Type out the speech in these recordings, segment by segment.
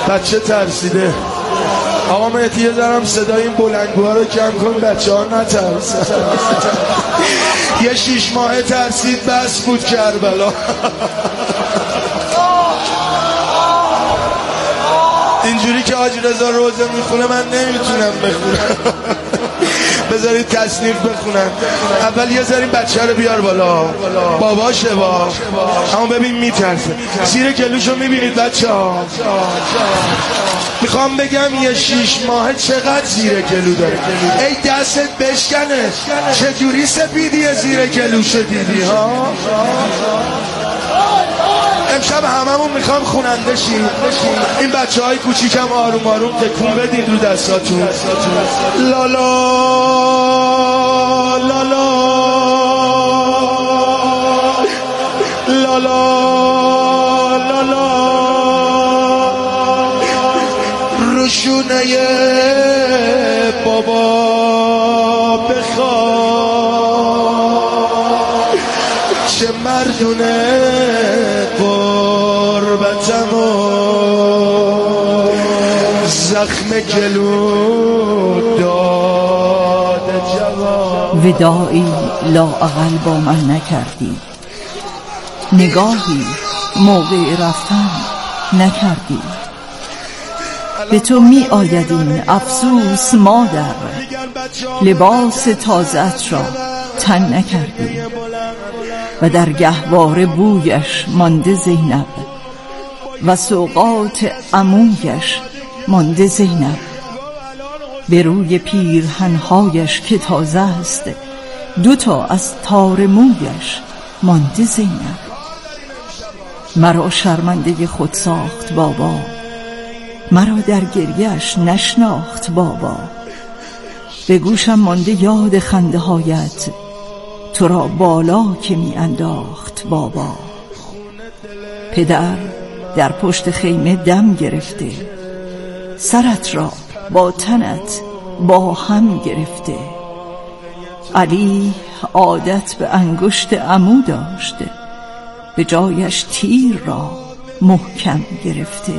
بچه ترسیده. آقا مهدی یه ذرم صدای این بلنگوها رو کم کن، بچه ها نترسن. یه 6 ماه ترسید بس بود کربلا. اینجوری که حاجی رضا روزه میخونه من نمیتونم بخونم. بذارید تصنیف بخونم. اول یه ذره بچه رو بیار بالا، باباشه با اما ببین میترسه. زیر گلوشو میبینید بچه ها؟ میخوام بگم یه 6 ماه چقدر زیر گلو داره. ای دستت بشکنه، چجوری سپیدی زیر گلوشو دیدی ها؟ امشب هممون میخوام خوننده شیم. این بچه های کوچیکم آروم آروم تکون بدید رو دستاتون. لالا لالا لالا لالا روشونه بابا بخواه چه مردونه قربتم و زخم گلو داده جواب. وداعی لااقل با من نکردی، نگاهی موقع رفتن نکردی. به تو می آید این افسوس مادر، لباس تازه‌ات را تن نکردی و در گهواره بویش مانده زینب و سوغات عمویش مانده زینب. به روی پیرهنهایش که تازه است 2 از تار مویش مانده زینب. مرا شرمنده خود ساخت بابا، مرا در گریهش نشناخت بابا. به گوشم مانده یاد خنده هایت، تو را بالا که می انداخت بابا. پدر در پشت خیمه دم گرفته، سرت را با تنت با هم گرفته. علی عادت به انگشت عمو داشته، به جایش تیر را محکم گرفته.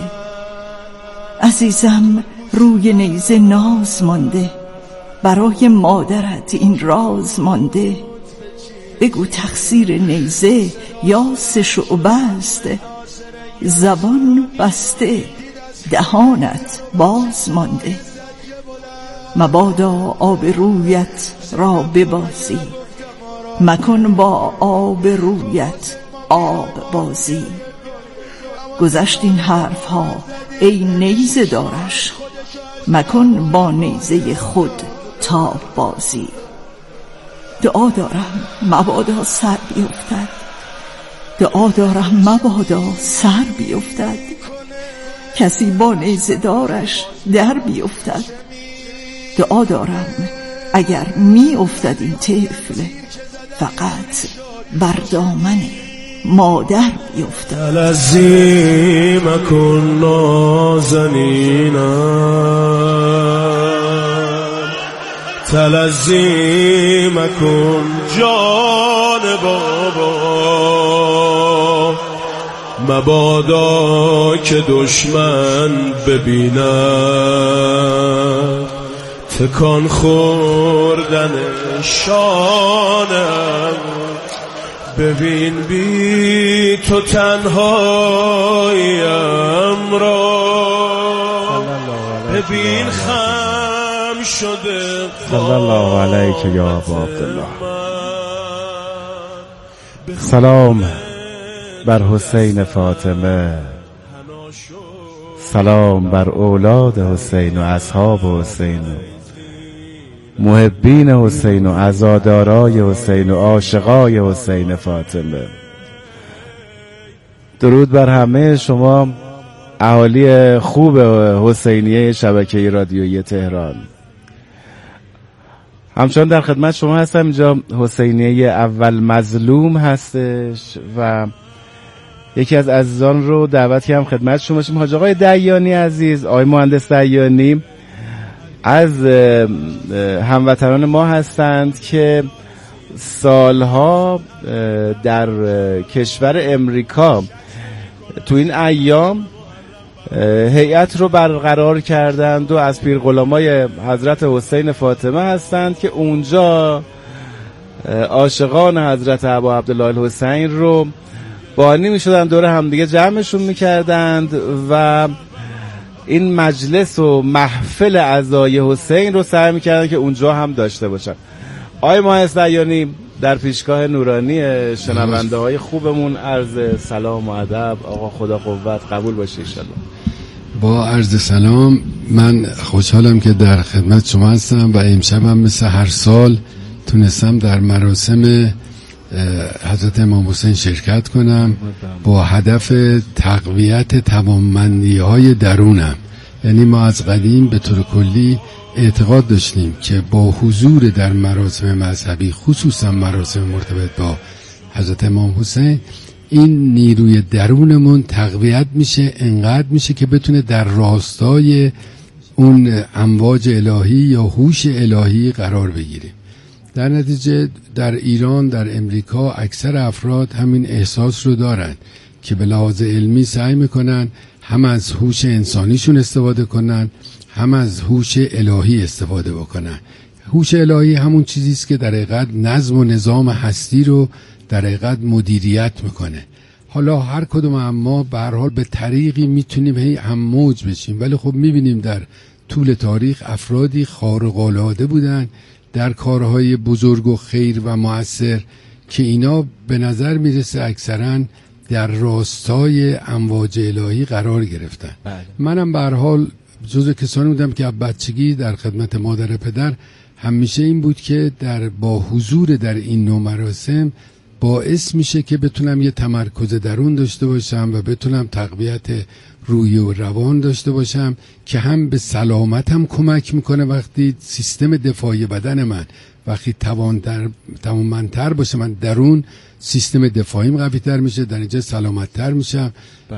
عزیزم روی نیزه ناز مانده، برای مادرت این راز مانده. بگو تقصیر نیزه یا 3 شعبه است، زبان بسته دهانت باز مانده. مبادا آب رویت را ببازی، مکن با آب رویت آب بازی. گذشت این حرف ها ای نیزه دارش، مکن با نیزه خود تاب بازی. دعا دارم مبادا سر بیفتد، دعا دارم مبادا سر بیفتد. کسی با نیزه دارش در بیفتد. دعا دارم اگر می افتد این طفل، فقط بر دامن مادر بیفتد. تلزی مکن نازنینم، تلزی مکن جان بابا. مبادا که دشمن ببیند تکان خوردن شانم. ببین بی تو تنهاییم را، ببین خم شده صلی الله علیک یا ابا عبدالله. سلام بر حسین فاطمه، سلام بر اولاد حسین و اصحاب حسین و محبین حسین و عزادارای حسین و عاشقای حسین فاطمه. درود بر همه شما اهالی خوب حسینیه شبکه رادیویی تهران. همچنان در خدمت شما هستم. اینجا حسینیه اول مظلوم هستش و یکی از عزیزان رو دعوتی هم خدمت شما باشیم. حاج آقای دیانی عزیز، آقای مهندس دیانی از هموطنان ما هستند که سالها در کشور امریکا تو این ایام هیئت رو برقرار کردند و از پیرغلامای حضرت حسین فاطمه هستند که اونجا عاشقان حضرت ابا عبدالله الحسین رو بانی میشدن، دور همدیگه جمعشون میکردند و این مجلس و محفل عزای حسین رو سعی میکردن که اونجا هم داشته باشن. آقای مهندس دیانی در پیشگاه نورانی شنونده های خوبمون عرض سلام و ادب. آقا خدا قوت، قبول باشه انشالله. با عرض سلام، من خوشحالم که در خدمت شما هستم و امشب هم مثل هر سال تونستم در مراسم حضرت امام حسین شرکت کنم با هدف تقویت توانمندی‌های درونم. یعنی ما از قدیم به طور کلی اعتقاد داشتیم که با حضور در مراسم مذهبی، خصوصا مراسم مرتبط با حضرت امام حسین، این نیروی درونمون تقویت میشه، انقدر میشه که بتونه در راستای اون امواج الهی یا هوش الهی قرار بگیره. در نتیجه در ایران، در امریکا اکثر افراد همین احساس رو دارن که به لحاظ علمی سعی میکنن هم از هوش انسانیشون استفاده کنن، هم از هوش الهی استفاده بکنن. هوش الهی همون چیزی است که در حقیقت نظم و نظام هستی رو در حقیقت مدیریت میکنه. حالا هر کدوم اما به هر حال به طریقی میتونیم هی امواج بشیم، ولی خب میبینیم در طول تاریخ افرادی خارق‌العاده بودن در کارهای بزرگ و خیر و مؤثر که اینا به نظر میرسه اکثرا در راستای امواج الهی قرار گرفتن. منم به هر حال جزو کسانی بودم که از بچگی در خدمت مادر پدر همیشه این بود که با حضور در این نوع مراسم باعث میشه که بتونم یه تمرکز درون داشته باشم و بتونم تقویت روحی و روان داشته باشم که هم به سلامتم کمک میکنه. وقتی سیستم دفاعی بدن من وقتی توانمندتر باشه، من درون سیستم دفاعیم قوی‌تر میشه، در اینجا سلامت‌تر میشم،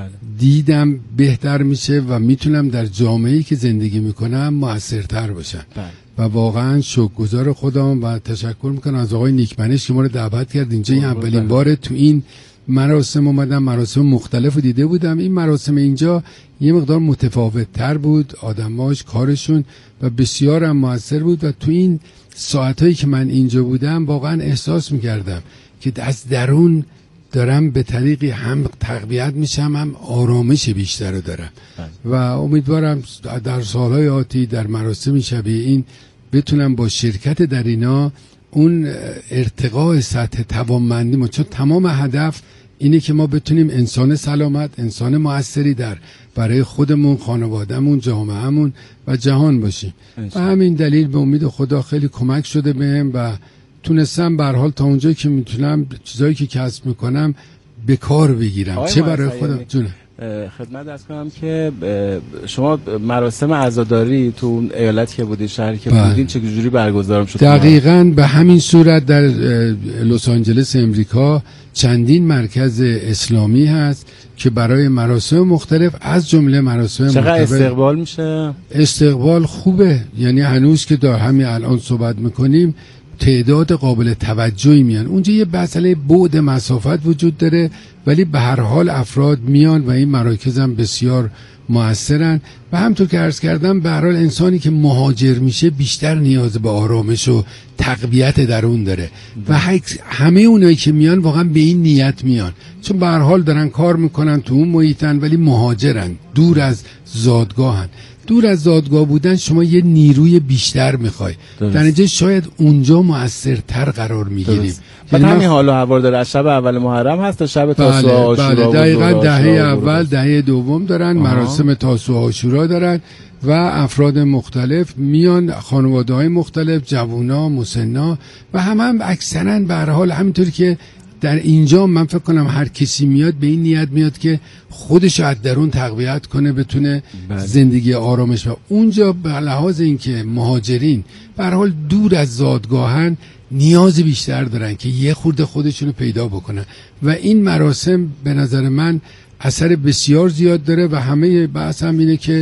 دیدم بهتر میشه و میتونم در جامعه‌ای که زندگی میکنم مؤثرتر باشم. و واقعا شکرگزار خدام و تشکر میکنم از آقای نیکمنش که ما رو دعوت کرد اینجا. این اولین باره تو این مراسم اومدم. مراسم مختلف رو دیده بودم، این مراسم اینجا یه مقدار متفاوت‌تر بود، آدماش کارشون و بسیار هم مؤثر بود و تو این ساعتایی که من اینجا بودم واقعا احساس میکردم که از درون دارم به طریقی هم تقویت میشم، هم آرامش بیشتر رو دارم و امیدوارم در سالهای آتی در مراسم شبیه این بتونم با شرکت در اینا اون ارتقاء سطح توانمندی ما، چون تمام هدف اینه که ما بتونیم انسان سلامت، انسان موثری برای خودمون، خانوادهمون، جامعهمون و جهان باشیم. و همین دلیل به امید خدا خیلی کمک شده بهم و تونستم به هر حال تا اونجایی که میتونم چیزایی که کسب میکنم به کار بگیرم، چه برای خودم. جونه خدمت عرض کنم که شما مراسم عزاداری تو ایالتی که بودین، شهری که بودین، چه جوری برگزار شد؟ دقیقاً به همین صورت در لس آنجلس امریکا چندین مرکز اسلامی هست که برای مراسم مختلف از جمله مراسم چقدر استقبال میشه؟ استقبال خوبه، یعنی هنوز که در همین الان صحبت میکنیم تعداد قابل توجهی میان. اونجا یه مسئله بعد مسافت وجود داره ولی به هر حال افراد میان و این مراکز هم بسیار مؤثرن و همطور که عرض کردم به هر حال انسانی که مهاجر میشه بیشتر نیاز به آرامش و تقویت درون داره و همه اونایی که میان واقعا به این نیت میان، چون به هر حال دارن کار میکنن تو اون محیطن ولی مهاجرن، دور از زادگاهن. دور از زادگاه بودن شما یه نیروی بیشتر میخوای، در نتیجه شاید اونجا مؤثرتر قرار میگیریم. بعد همین حال و هوار داره. شب اول محرم هست تا شب تاسوعا عاشورا. بله دقیقاً دهه اول دهه دوم دارن مراسم تاسوعا عاشورا دارن و افراد مختلف میان، خانواده‌های مختلف، جوونا، مسنا و هم اکثرا به هر حال همینطوری که در اینجا من فکر کنم هر کسی میاد به این نیت میاد که خودش از درون تقویت کنه، بتونه زندگی آرامش. و اونجا به لحاظ اینکه مهاجرین به هر حال دور از زادگاهن نیاز بیشتر دارن که یه خورده خودشونو پیدا بکنن و این مراسم به نظر من اثر بسیار زیاد داره و همه بحث هم اینه که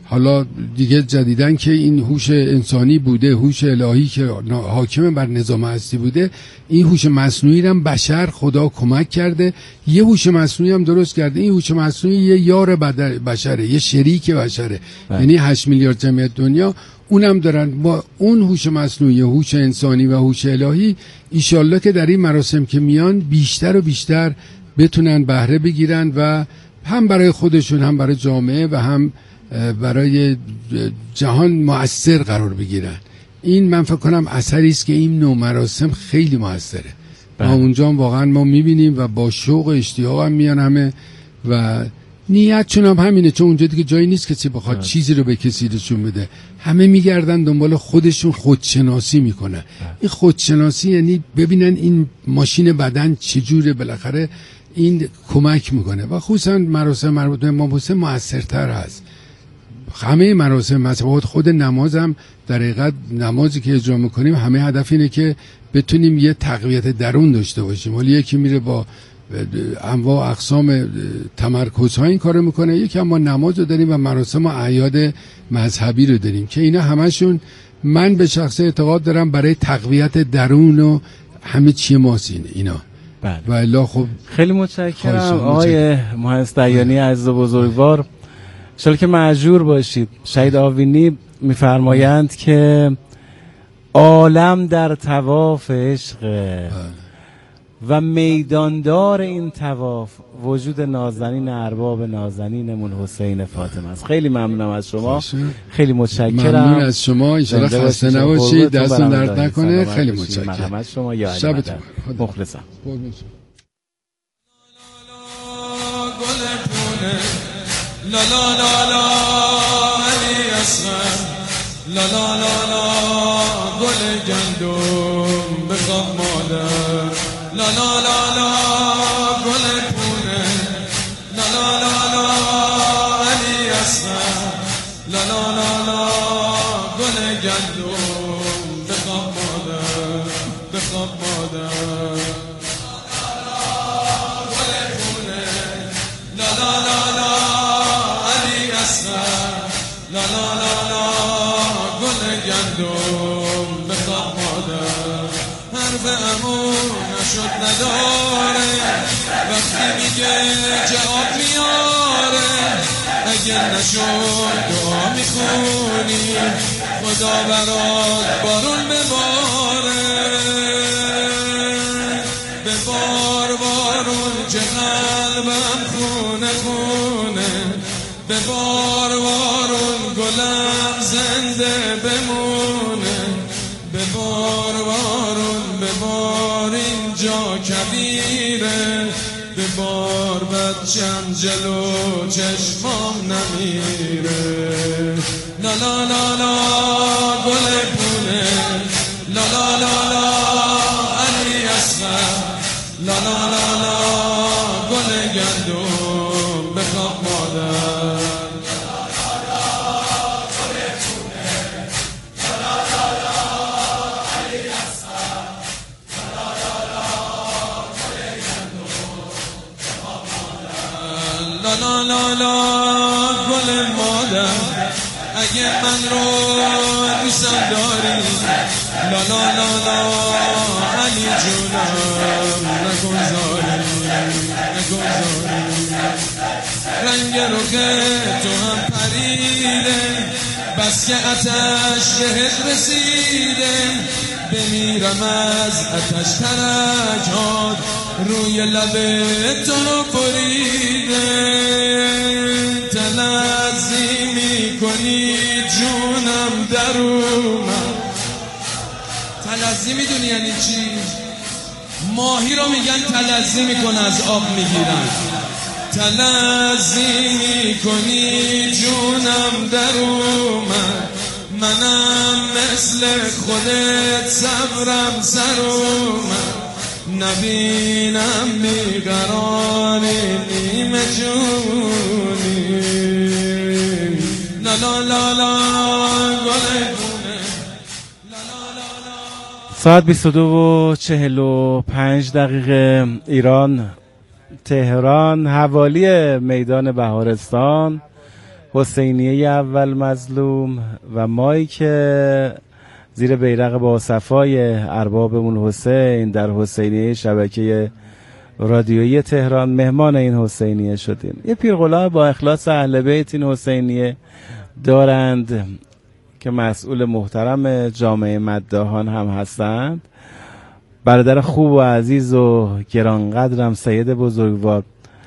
حالا دیگه جدیدن که این هوش انسانی بوده، هوش الهی که حاکم بر نظام هستی بوده، این هوش مصنوعی هم بشر خدا کمک کرده، یه هوش مصنوعی هم درست کرده. این هوش مصنوعی یه یار بشره، یه شریک بشره، یعنی 8 میلیارد جمعیت دنیا اونم دارن. با اون هوش مصنوعی، هوش انسانی و هوش الهی، ایشالله که در این مراسم که میان بیشتر و بیشتر بتونن بهره بگیرن و هم برای خودشون، هم برای جامعه و هم برای جهان مؤثر قرار بگیرن. این من فکر کنم اثری است که این نوع مراسم خیلی مؤثره. ما اونجا واقعا ما میبینیم و با شوق و اشتیاق هم میان همه و نیتشون هم همینه، چون اونجا دیگه جایی نیست کسی بخواد چیزی رو به کسی نشون بده. همه میگردن دنبال خودشون، خودشناسی میکنن. این خودشناسی یعنی ببینن این ماشین بدن چجوره، بالاخره این کمک میکنه و خصوصا مراسم مربوط به امام حسین موثرتر هست. همه مراسم مثلا خود نماز هم در حقیقت نمازی که اجرا میکنیم همه هدف اینه که بتونیم یه تقویت درون داشته باشیم. ولی یکی میره با انواع اقسام تمرکزها این کارو میکنه، یکی هم ما نماز رو داریم و مراسم و اعیاد مذهبی رو داریم که اینا همشون من به شخص اعتقاد دارم برای تقویت درون و همه چی ماسین اینا. بله. و الا خب خیلی متشکرم آقای مهندس دیانی عزیز و بزرگوار. شاید که مأجور باشید. شهید آوینی میفرمایند که عالم در طواف عشق و میداندار این طواف وجود نازنین ارباب نازنینمون حسین فاطمه است. خیلی ممنونم از شما، خیلی متشکرم. ممنون از شما، ان شاء الله خسته نباشید، دستتون درد نکنه. خیلی متشکرم. مرحمت شما یا علی شبتون مخلصم. لا لا لا لا علی اصغر، لا لا لا لا گل گندم بخواب مادر، لا لا لا لا گل پونه، لا لا لا لا علی اصغر، لا لا لا لا گل گندم بخواب مادر، بخواب مادر، لا لا لا لا گل گندم بخواب مادر، حرف امون نشد نداره وقتی میگه جواب میاره، اگه نشد دعا میخونی خدا برات بارون بباره، ببار بارون که قلبم خونه خونه، ببار بارون گلم زنده بمونه، ببار بارون ببار اینجا کبیره، ببار بچم جلو چشمام نمیره، لا لا لا لا گل پونه، لا لا لا لا علی اصغر، لا لا لا لا گل گندم بخواب مادر، لا لا لا گل مادر، اگه من رو دوستم داری، لا لا لا لا علی جونم نگذاری، نگذاری، رنگ رو که تو هم پریده، بس که آتش بهت رسیده، بمیرم از آتش ترکات روی لب تو رو بریده، تلذی میکنی جونم درونم. تلذی میدونی یعنی چی؟ ماهی رو میگن تلذی میکنه، از آب میگیرن. تلذی میکنی جونم درونم، منم مثل خودت صبرم سرومم، نبینم بیقراری نیمه جونی، لا لا لا لا گل گونه، ساعت 22:45 ایران تهران، حوالی میدان بهارستان حسینیه اول مظلوم و مایی که زیر بیرق با صفای اربابمون حسین در حسینیه شبکه رادیویی تهران مهمان این حسینیه شدیم. یه پیرغلام با اخلاص اهل بیت این حسینیه دارند که مسئول محترم جامعه مداحان هم هستند. برادر خوب و عزیز و گرانقدرم سید بزرگوار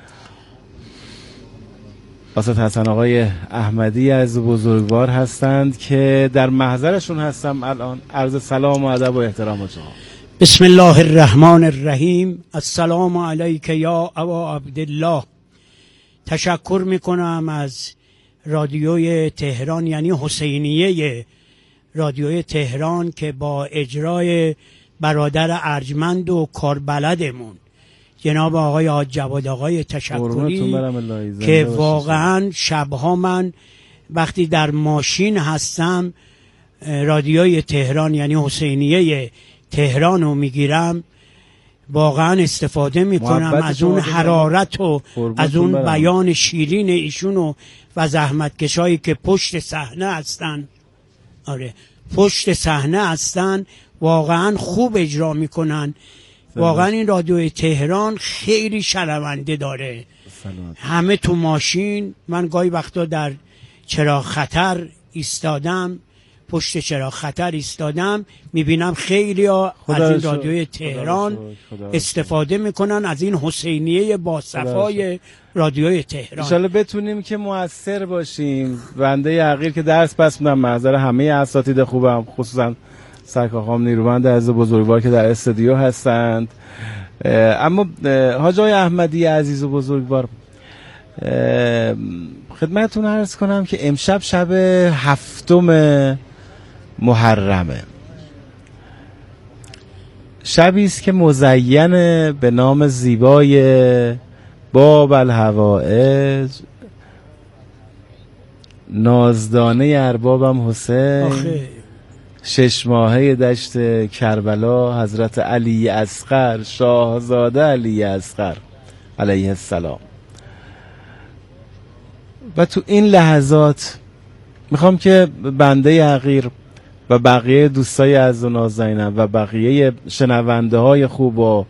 استاد حسن آقای احمدی از بزرگوار هستند که در محضرشون هستم الان. عرض سلام و ادب و احترام و جناب. بسم الله الرحمن الرحیم. السلام علیک یا ابا عبدالله. تشکر میکنم از رادیوی تهران، یعنی حسینیه رادیوی تهران، که با اجرای برادر ارجمند و کاربلدمون جناب آقای حاج جواد آقای تشکری که واقعا شبها من وقتی در ماشین هستم رادیوی تهران یعنی حسینیه تهران رو میگیرم، واقعا استفاده میکنم از اون حرارت و از اون بیان شیرین ایشون و زحمتکشایی که پشت صحنه هستن. آره پشت صحنه هستن، واقعا خوب اجرا میکنن. واقعا این رادیو تهران خیلی شنونده داره. همه تو ماشین، من گاهی وقتا در چراغ خطر ایستادم، پشت چراغ خطر ایستادم، میبینم خیلی ها از این رادیوی تهران استفاده میکنن، از این حسینیه با صفای رادیوی تهران. انشالله بتونیم که مؤثر باشیم. بنده حقیر که درس پس میدم معذر همه اساتید خوبم، خصوصا سرکارخانم نیرومند از بزرگوار که در استودیو هستند. اما حاج آقای احمدی عزیز و بزرگوار، خدمتتون عرض کنم که امشب شب 7 محرمه، شبی است که مزین به نام زیبای باب الحوائج، نازدانه اربابم حسین، 6 ماهه دشت کربلا، حضرت علی اصغر، شاهزاده علی اصغر علیه السلام. و تو این لحظات میخوام که بنده حقیر و بقیه دوستای عزیز و نازنینم و بقیه شنونده های خوب و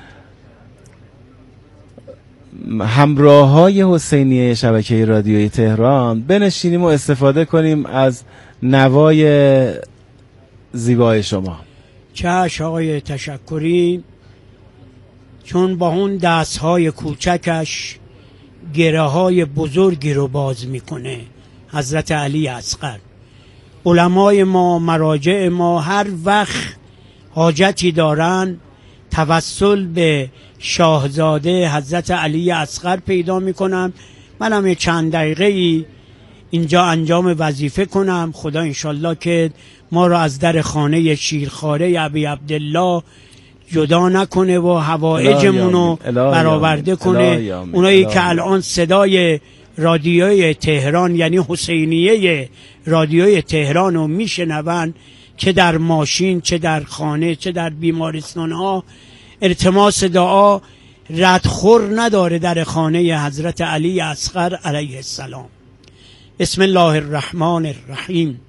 همراه های حسینیه شبکه رادیویی تهران بنشینیم و استفاده کنیم از نوای زیبای شما. چشم آقای تشکری، چون با اون دستهای کوچکش گره های بزرگی رو باز میکنه. حضرت علی اصغر، علمای ما، مراجع ما هر وقت حاجتی دارن توسل به شاهزاده حضرت علی اصغر پیدا میکنم. منم چند دقیقه اینجا انجام وظیفه کنم. خدا انشالله که ما رو از در خانه شیرخواره ابی عبدالله جدا نکنه و حوائجمون رو برآورده کنه. اونایی که الان صدای رادیوی تهران یعنی حسینیه رادیوی تهران رو میشنون، چه در ماشین، چه در خانه، چه در بیمارستان ها، التماس دعا ردخور نداره در خانه حضرت علی اصغر علیه السلام. بسم الله الرحمن الرحیم.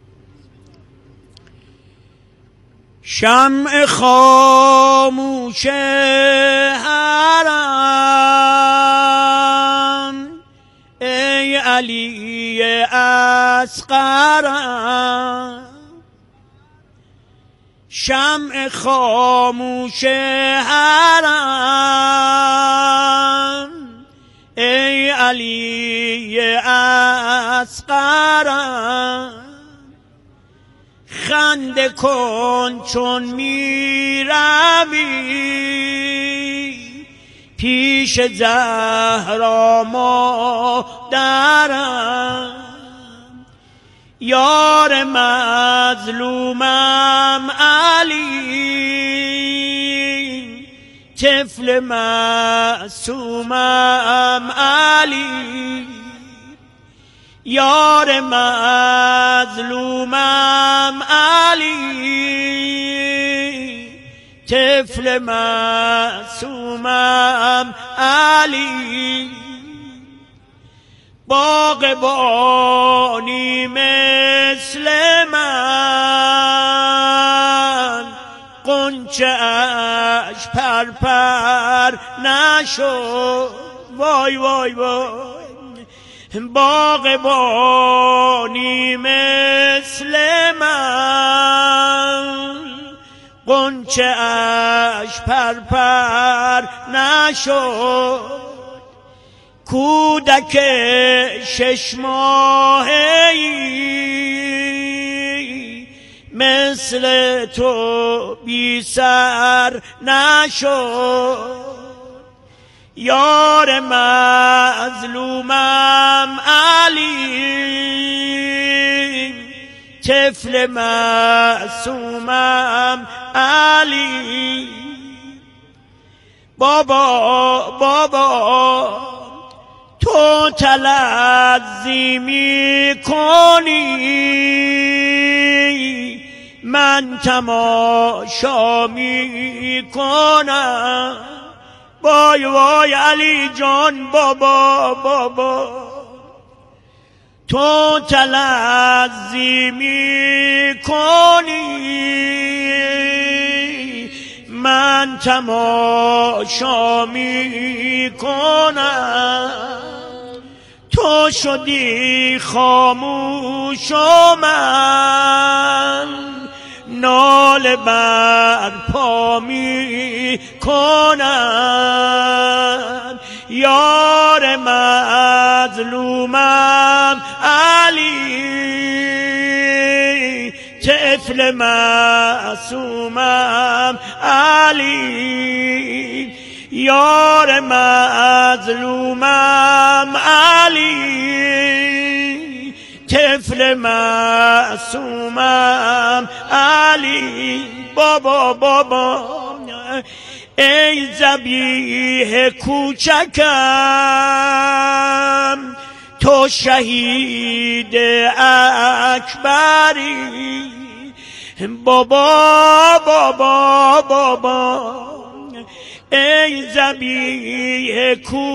شمع خاموش حرم ای علی اصغر، شمع خاموش حرم ای علی اصغر، خنده کن چون میروی پیش زهرا مادرم، یار مظلومم علی، طفل معصومم علی، یار مظلومم علی، طفل معصومم علی. باغبانی مثل من غنچه اش پر نشد. وای وای وای باغبانی مثل من غنچه اش پر نشد. کودک 6 ماهه‌ای مثل تو بی سر نشد. یار مظلومم علی، طفل معصومم علی. بابا تو تلذی می کنی، من تماشا می کنم. وای وای علی جان بابا تو تلذی می کنی، من تماشا می کنم. تو شدی خاموش و من ناله بر پا می کنم. یار مظلومم علی، طفل معصومم علی. یار مظلومم علی، طفل معصومم علی. بابا ای ذبیح کوچکم، تو شهید اکبری. بابا ای ذبیح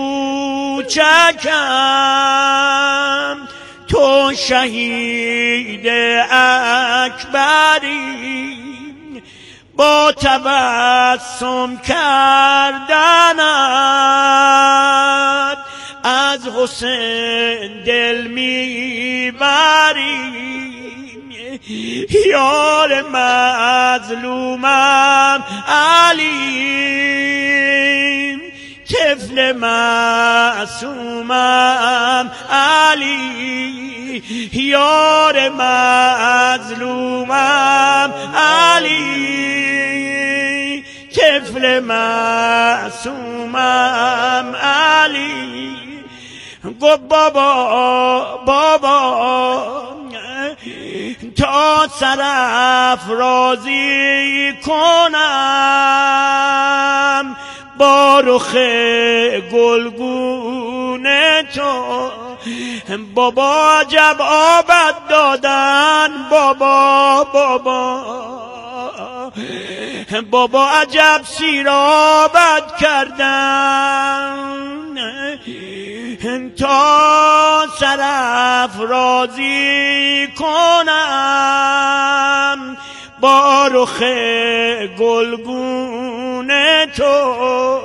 کوچکم، تو شهید اکبری. با تبسم کردنت از حسین دل میبری. یار مظلومم علی، طفل معصومم علی. یار مظلومم علی، طفل معصومم علی. گو بابا تا سرافرازی کنم با رخ گلگون تو. بابا عجب آبد دادن، بابا عجب سیرابد کردن. تا سرافرازی کنم با رخ گلگون تو.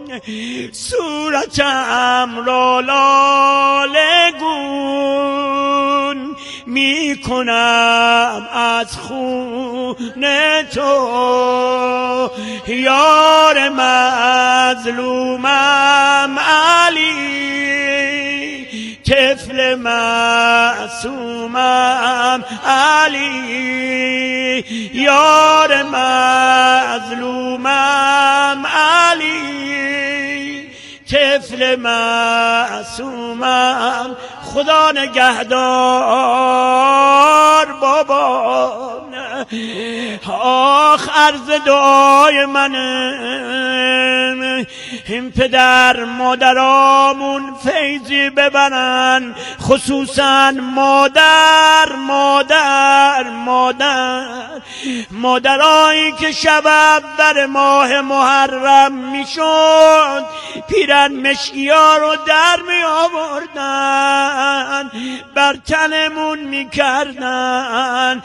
صورتم را لاله گون می کنم از خون تو. یار مظلومم علی، طفل معصومم علی. یار مظلومم علی، طفل معصومم. خدا نگهدار بابا. آخ عرض دعای منه، این پدر مادرامون فیضی ببرن، خصوصا مادر مادرایی که شب اول ماه محرم میشد پیرن مشکیا رو در می آوردن بر تنمون میکردن.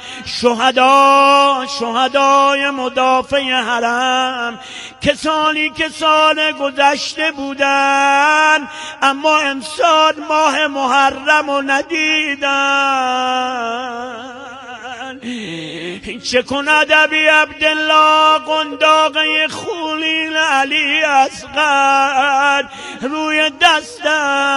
شهدای مدافع حرم، کسانی که سال گذشته بودن اما امسال ماه محرم رو ندیدن. چه کند ابی عبدالله قنداقه خونین علی اصغر روی دستش؟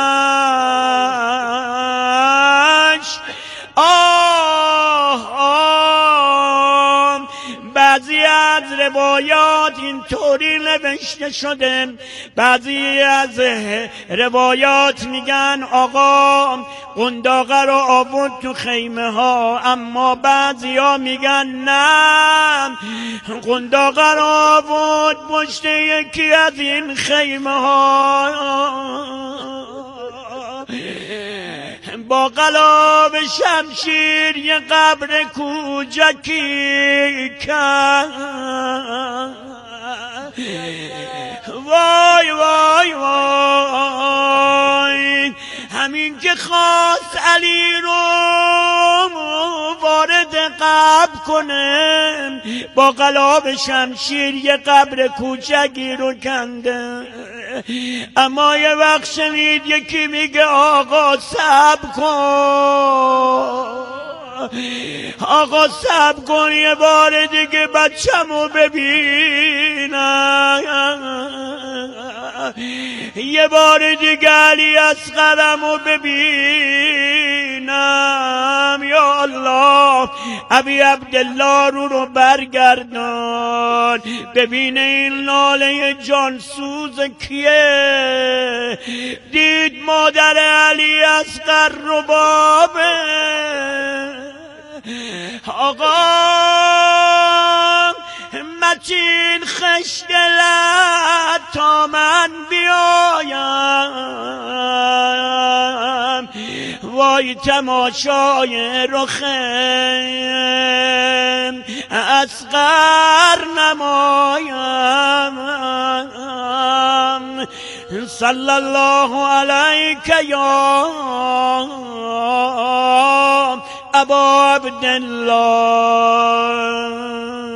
بعضی از روایات اینطوری نوشته شده، بعضی از روایات میگن آقا قنداقه رو آورد تو خیمه ها، اما بعضی ها میگن نه قنداقه رو آورد پشت یکی از این خیمه ها با قلاب شمشیر یه قبر کوچکی کرد. وای وای وای، همین که خواست علی رو وارد قبر کنه با قلاب شمشیر یه قبر کوچکی رو کنده. اما یه وقت شنید یکی میگه آقا صبر کن، آقا صبر کن یه بار دیگه بچه‌مو ببینم، یه بار دیگه علی اصغرمو ببینم. یا الله، ابی عبدالله رو برگردان ببینه این ناله جانسوز کیه. دید مادر علی اصغر ربابه. آقا مچین خشدلت تا من بیایم، وای تماشای رخم اصغر نمایم. صلی الله علیک یا ابا عبدالله.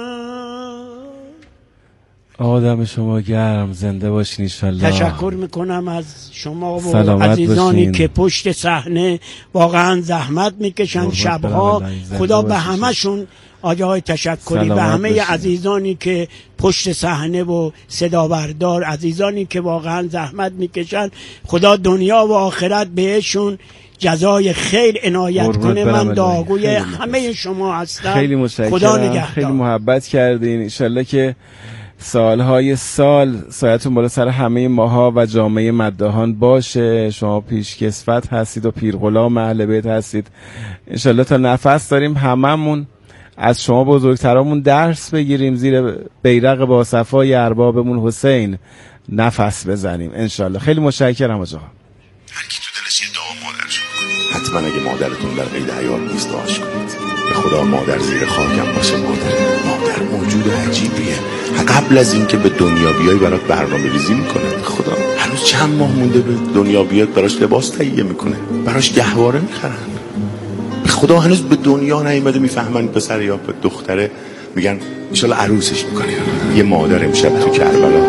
آدم شما گرم، زنده باشین انشالله. تشکر میکنم از شما و عزیزانی باشین. که پشت صحنه واقعا زحمت میکشن شبها. خدا به همشون آجای تشکری، به همه باشین. عزیزانی که پشت صحنه و صدا بردار، عزیزانی که واقعا زحمت میکشن، خدا دنیا و آخرت بهشون جزای خیر عنایت کنه. من داغوی همه شما هستم. خیلی متشکرم، خدا نگهدار. خیلی محبت کردین. انشالله که سالهای سال سایتون بالا سر همه ماها و جامعه مداحان باشه. شما پیشکسوت هستید و پیرغلام اهل بیت هستید. انشالله تا نفس داریم هممون از شما بزرگترامون درس بگیریم، زیر بیرق با صفای اربابمون حسین نفس بزنیم انشالله. خیلی متشکرم آقا. هر کی تو دلش یه دعا مادرشون حتما اگه مادرتون در قید حیات نیست دعاش کنید. به خدا مادر زیر خاکم باشه. مادر موجود عجیبیه. قبل از اینکه به دنیا بیای برات برنامه‌ریزی میکنه. خدا هنوز چند ماه مونده به دنیا بیاد براش لباس تهیه میکنه، براش گهواره میخرن. به خدا هنوز به دنیا نیومده میفهمن پسر یا دختره، میگن ان شاء الله عروسش میکنه. یه مادر امشب تو کربلا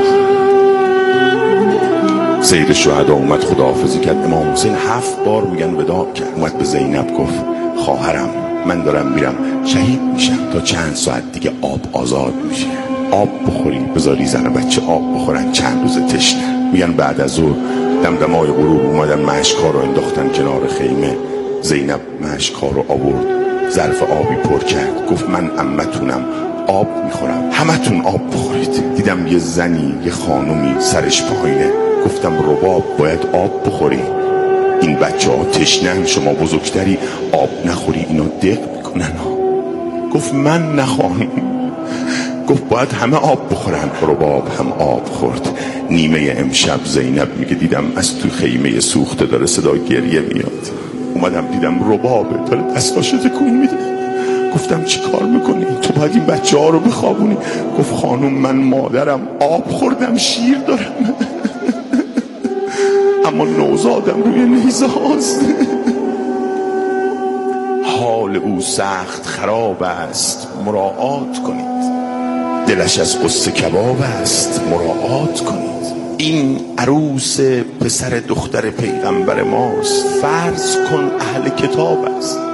سید الشهدا اومد خداحافظی کرد. امام حسین 7 بار میگن وداع کرد. اومد به زینب گفت خواهرم من دارم میرم شهید میشم، تا چند ساعت دیگه آب آزاد میشه، آب بخوری، بذاری زن و بچه آب بخورن چند روز تشنه. میگن بعد از ظهر دمدمای غروب اومدن مشک‌ها رو انداختن کنار خیمه. زینب مشک‌ها رو آورد، ظرف آبی پر کرد، گفت من عمتونم، آب میخورم، همتون آب بخورید. دیدم یه زنی یه خانومی سرش پایینه، گفتم رباب باید آب بخوری، این بچه ها تشنن، شما بزرگتری آب نخوری اینا دق میکنن. گفت من نخوام، گفت باید همه آب بخورن. رباب هم آب خورد. نیمه امشب زینب میگه دیدم از تو خیمه سوخته داره صدا گریه میاد. اومدم دیدم ربابه داره دستاشو تکون میده. گفتم چی کار میکنی؟ تو باید این بچه ها رو بخوابونی. گفت خانم من مادرم، آب خوردم، شیر دارم اما نوزادم روی نیزه هاست. حال او سخت خراب است مراعات کنید، دلش از قصه کباب است مراعات کنید. این عروس پسر دختر پیغمبر ماست، فرض کن اهل کتاب است.